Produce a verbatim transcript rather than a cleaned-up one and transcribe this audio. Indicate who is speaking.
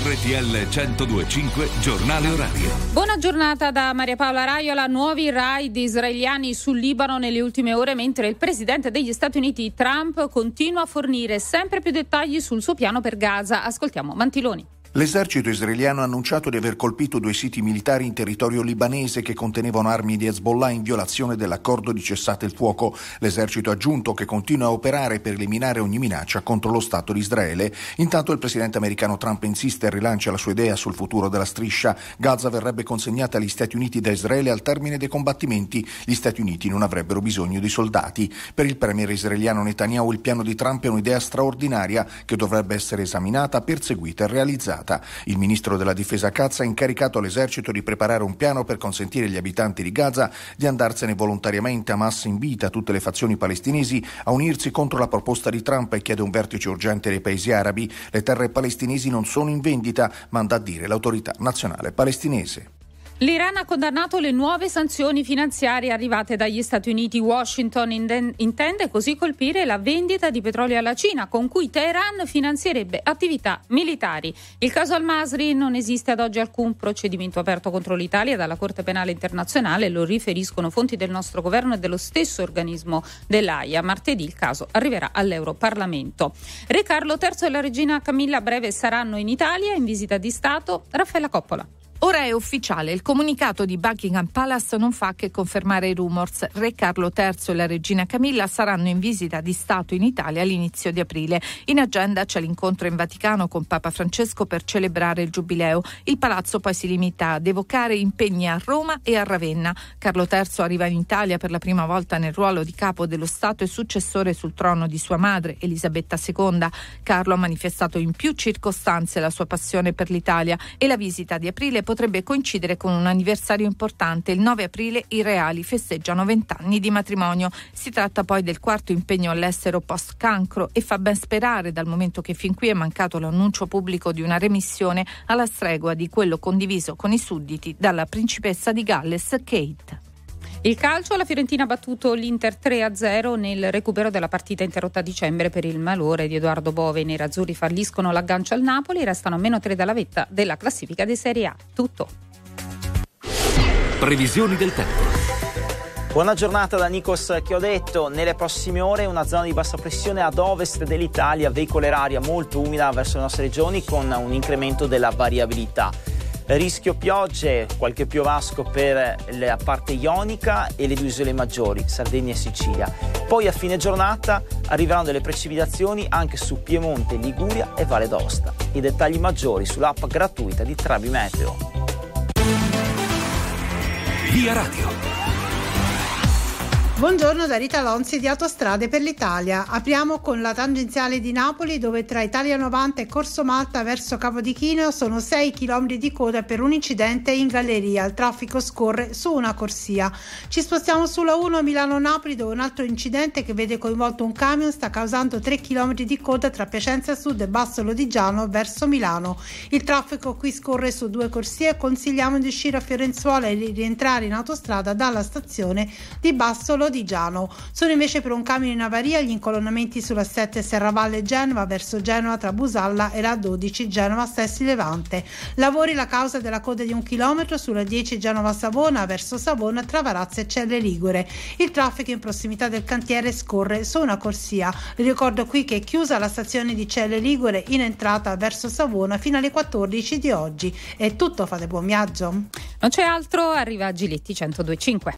Speaker 1: R T L centodue e cinque Giornale Orario.
Speaker 2: Buona giornata da Maria Paola Raiola. Nuovi raid israeliani sul Libano nelle ultime ore, mentre il presidente degli Stati Uniti Trump continua a fornire sempre più dettagli sul suo piano per Gaza. Ascoltiamo Mantiloni.
Speaker 3: L'esercito israeliano ha annunciato di aver colpito due siti militari in territorio libanese che contenevano armi di Hezbollah in violazione dell'accordo di cessate il fuoco. L'esercito ha aggiunto che continua a operare per eliminare ogni minaccia contro lo Stato di Israele. Intanto il presidente americano Trump insiste e rilancia la sua idea sul futuro della striscia. Gaza verrebbe consegnata agli Stati Uniti da Israele al termine dei combattimenti. Gli Stati Uniti non avrebbero bisogno di soldati. Per il premier israeliano Netanyahu il piano di Trump è un'idea straordinaria che dovrebbe essere esaminata, perseguita e realizzata. Il ministro della difesa Katz ha incaricato all'esercito di preparare un piano per consentire agli abitanti di Gaza di andarsene volontariamente. Hamas invita tutte le fazioni palestinesi a unirsi contro la proposta di Trump e chiede un vertice urgente dei paesi arabi. Le terre palestinesi non sono in vendita, manda a dire l'autorità nazionale palestinese.
Speaker 2: L'Iran ha condannato le nuove sanzioni finanziarie arrivate dagli Stati Uniti. Washington intende così colpire la vendita di petrolio alla Cina, con cui Teheran finanzierebbe attività militari. Il caso Al-Masri: non esiste ad oggi alcun procedimento aperto contro l'Italia dalla Corte Penale Internazionale, lo riferiscono fonti del nostro governo e dello stesso organismo dell'Aia. Martedì il caso arriverà all'Europarlamento. Re Carlo terzo e la regina Camilla a breve saranno in Italia in visita di Stato. Raffaella Coppola.
Speaker 4: Ora è ufficiale, il comunicato di Buckingham Palace non fa che confermare i rumors. Re Carlo terzo e la regina Camilla saranno in visita di Stato in Italia all'inizio di aprile. In agenda c'è l'incontro in Vaticano con Papa Francesco per celebrare il Giubileo. Il palazzo poi si limita ad evocare impegni a Roma e a Ravenna. Carlo terzo arriva in Italia per la prima volta nel ruolo di capo dello Stato e successore sul trono di sua madre, Elisabetta seconda. Carlo ha manifestato in più circostanze la sua passione per l'Italia e la visita di aprile potrebbe coincidere con un anniversario importante. Il nove aprile i reali festeggiano vent'anni di matrimonio. Si tratta poi del quarto impegno all'estero post cancro e fa ben sperare, dal momento che fin qui è mancato l'annuncio pubblico di una remissione alla stregua di quello condiviso con i sudditi dalla principessa di Galles Kate.
Speaker 2: Il calcio: la Fiorentina ha battuto l'Inter tre a zero nel recupero della partita interrotta a dicembre per il malore di Edoardo Bove. I nerazzurri falliscono l'aggancio al Napoli, restano a meno tre dalla vetta della classifica di Serie A. Tutto.
Speaker 1: Previsioni del tempo.
Speaker 5: Buona giornata da Nikos Chiodetto. Nelle prossime ore una zona di bassa pressione ad ovest dell'Italia veicolerà aria molto umida verso le nostre regioni con un incremento della variabilità. Rischio piogge, qualche piovasco per la parte ionica e le due isole maggiori, Sardegna e Sicilia. Poi a fine giornata arriveranno delle precipitazioni anche su Piemonte, Liguria e Valle d'Aosta. I dettagli maggiori sull'app gratuita di Trabi Meteo.
Speaker 1: Via Radio.
Speaker 6: Buongiorno da Rita Lonzi di Autostrade per l'Italia. Apriamo con la tangenziale di Napoli, dove tra Italia novanta e Corso Malta verso Capodichino sono sei chilometri di coda per un incidente in galleria. Il traffico scorre su una corsia. Ci spostiamo sulla uno Milano-Napoli, dove un altro incidente che vede coinvolto un camion sta causando tre chilometri di coda tra Piacenza Sud e Basso Lodigiano verso Milano. Il traffico qui scorre su due corsie. Consigliamo di uscire a Fiorenzuola e di rientrare in autostrada dalla stazione di Basso Lodigiano. Sono invece per un camion in avaria gli incolonnamenti sulla sette Serravalle Genova verso Genova tra Busalla e la dodici Genova Stessi Levante. Lavori la causa della coda di un chilometro sulla dieci Genova Savona verso Savona tra Varazze e Celle Ligure. Il traffico in prossimità del cantiere scorre su una corsia. Vi ricordo qui che è chiusa la stazione di Celle Ligure in entrata verso Savona fino alle quattordici di oggi. È tutto, fate buon viaggio.
Speaker 2: Non c'è altro, arriva Giletti centodue e cinque.